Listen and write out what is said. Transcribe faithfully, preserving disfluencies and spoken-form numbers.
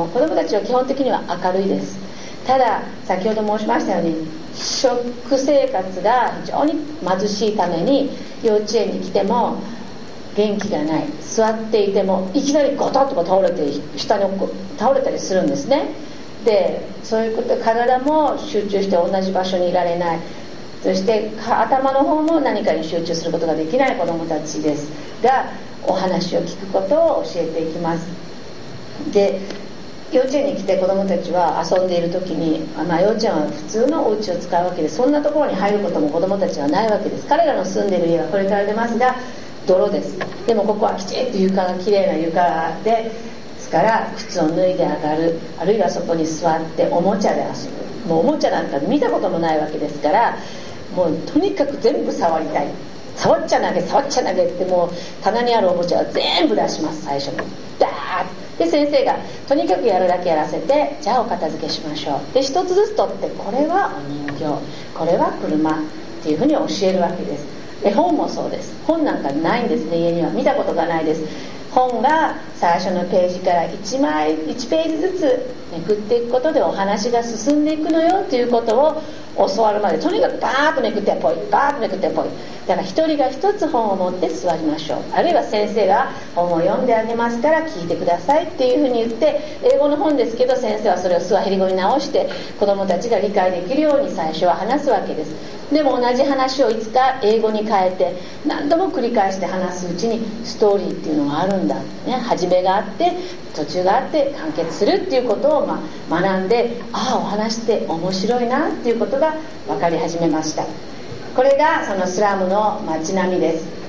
の子どもたちは基本的には明るいです。ただ先ほど申しましたように食生活が非常に貧しいために幼稚園に来ても元気がない、座っていてもいきなりゴトッとか倒れて下に倒れたりするんですね。でそういうこと体も集中して同じ場所にいられない、そして頭の方も何かに集中することができない子どもたちですが、お話を聞くことを教えていきます。で幼稚園に来て子どもたちは遊んでいる時に、まあ、幼稚園は普通のお家を使うわけで、そんなところに入ることも子どもたちはないわけです。彼らの住んでいる家はこれから出ますが泥です。でもここはきちっと床がきれいな床ですから靴を脱いで上がる、あるいはそこに座っておもちゃで遊ぶ。もうおもちゃなんか見たこともないわけですから、もうとにかく全部触りたい、触っちゃ投げ触っちゃ投げって、もう棚にあるおもちゃは全部出します。最初にダーッで先生がとにかくやるだけやらせて、じゃあお片付けしましょう。で一つずつ取って、これはお人形、これは車っていうふうに教えるわけです。絵本もそうです。本なんかないんですね、家には見たことがないです。本が最初のページからいちまいいちページずつめくっていくことでお話が進んでいくのよということを教わるまで、とにかくバーッとめくってポイ、バーッとめくってポイ。だから一人が一つ本を持って座りましょう、あるいは先生が本を読んであげますから聞いてくださいっていうふうに言って、英語の本ですけど先生はそれをスワヒリ語に直して子どもたちが理解できるように最初は話すわけです。でも同じ話をいつか英語に変えて何度も繰り返して話すうちにストーリーっていうのがあるんだ、ね、始めがあって途中があって完結するっていうことを、まあ、学んで、ああお話って面白いなっていうことが分かり始めました。これがそのスラムの街並みです。